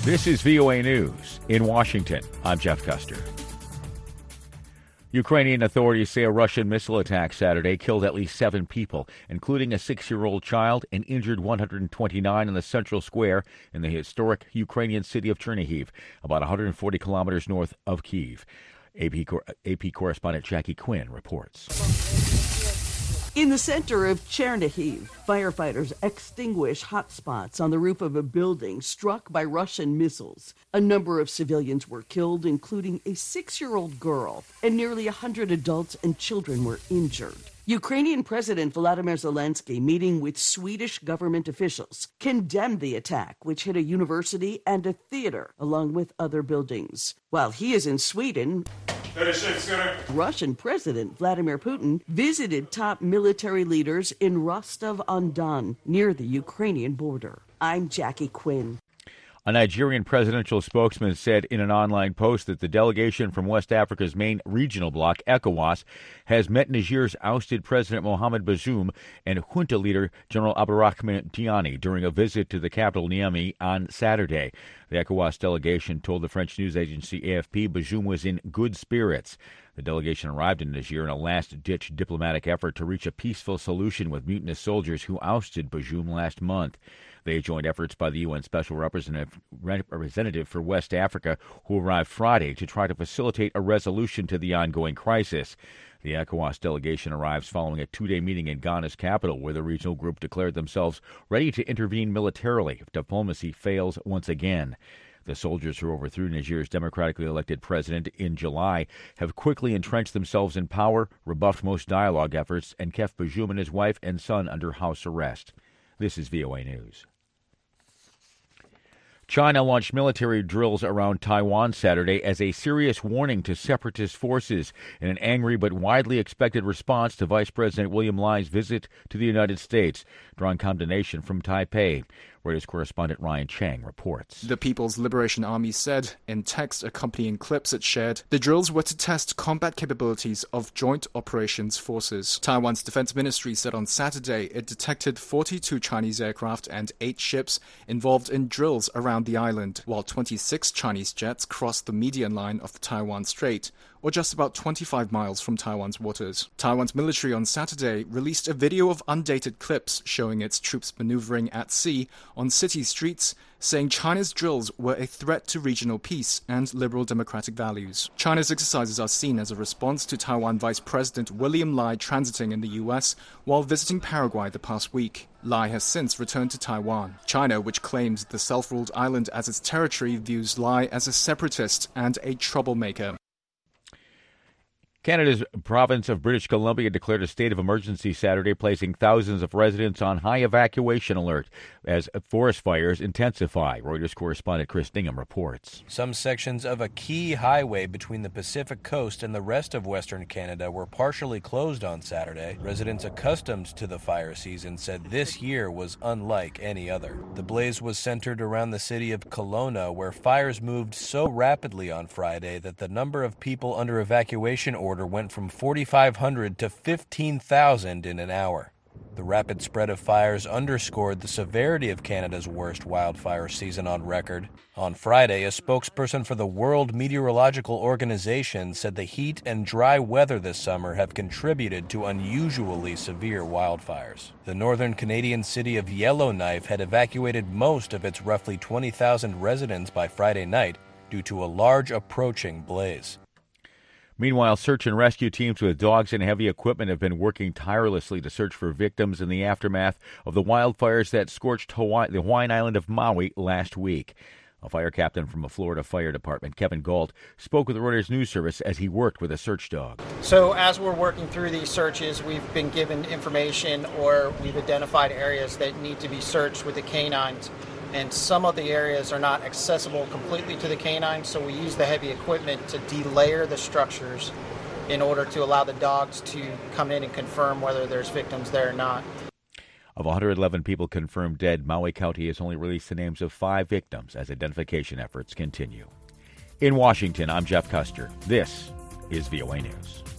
This is VOA News. In Washington, I'm Jeff Custer. Ukrainian authorities say a Russian missile attack Saturday killed at least 7 people, including a 6-year-old child, and injured 129 in the central square in the historic Ukrainian city of Chernihiv, about 140 kilometers north of Kyiv. AP correspondent Jackie Quinn reports. In the center of Chernihiv, firefighters extinguish hotspots on the roof of a building struck by Russian missiles. A number of civilians were killed, including a 6-year-old girl, and nearly 100 adults and children were injured. Ukrainian President Volodymyr Zelensky, meeting with Swedish government officials, condemned the attack, which hit a university and a theater, along with other buildings. While he is in Sweden, Russian President Vladimir Putin visited top military leaders in Rostov-on-Don, near the Ukrainian border. I'm Jackie Quinn. A Nigerian presidential spokesman said in an online post that the delegation from West Africa's main regional bloc, ECOWAS, has met Niger's ousted President Mohamed Bazoum and junta leader General Abdurrahman Tiani during a visit to the capital Niamey on Saturday. The ECOWAS delegation told the French news agency AFP Bazoum was in good spirits. The delegation arrived in Niger in a last-ditch diplomatic effort to reach a peaceful solution with mutinous soldiers who ousted Bazoum last month. They joined efforts by the UN Special Representative for West Africa, who arrived Friday to try to facilitate a resolution to the ongoing crisis. The ECOWAS delegation arrives following a 2-day meeting in Ghana's capital, where the regional group declared themselves ready to intervene militarily if diplomacy fails once again. The soldiers who overthrew Niger's democratically elected president in July have quickly entrenched themselves in power, rebuffed most dialogue efforts, and kept Bazoum and his wife and son under house arrest. This is VOA News. China launched military drills around Taiwan Saturday as a serious warning to separatist forces in an angry but widely expected response to Vice President William Lai's visit to the United States, drawing condemnation from Taipei. Reuters correspondent Ryan Chang reports. The People's Liberation Army said, in text accompanying clips it shared, the drills were to test combat capabilities of joint operations forces. Taiwan's defense ministry said on Saturday it detected 42 Chinese aircraft and 8 ships involved in drills around the island, while 26 Chinese jets crossed the median line of the Taiwan Strait, or just about 25 miles from Taiwan's waters. Taiwan's military on Saturday released a video of undated clips showing its troops maneuvering at sea on city streets, saying China's drills were a threat to regional peace and liberal democratic values. China's exercises are seen as a response to Taiwan Vice President William Lai transiting in the U.S. while visiting Paraguay the past week. Lai has since returned to Taiwan. China, which claims the self-ruled island as its territory, views Lai as a separatist and a troublemaker. Canada's province of British Columbia declared a state of emergency Saturday, placing thousands of residents on high evacuation alert as forest fires intensify. Reuters correspondent Chris Dingham reports. Some sections of a key highway between the Pacific coast and the rest of Western Canada were partially closed on Saturday. Residents accustomed to the fire season said this year was unlike any other. The blaze was centered around the city of Kelowna, where fires moved so rapidly on Friday that the number of people under evacuation order went from 4,500 to 15,000 in an hour. The rapid spread of fires underscored the severity of Canada's worst wildfire season on record. On Friday, a spokesperson for the World Meteorological Organization said the heat and dry weather this summer have contributed to unusually severe wildfires. The northern Canadian city of Yellowknife had evacuated most of its roughly 20,000 residents by Friday night due to a large approaching blaze. Meanwhile, search and rescue teams with dogs and heavy equipment have been working tirelessly to search for victims in the aftermath of the wildfires that scorched the Hawaiian island of Maui last week. A fire captain from a Florida fire department, Kevin Galt, spoke with the Reuters News Service as he worked with a search dog. So as we're working through these searches, we've been given information or we've identified areas that need to be searched with the canines. And some of the areas are not accessible completely to the canines, so we use the heavy equipment to delayer the structures in order to allow the dogs to come in and confirm whether there's victims there or not. Of 111 people confirmed dead, Maui County has only released the names of 5 victims as identification efforts continue. In Washington, I'm Jeff Custer. This is VOA News.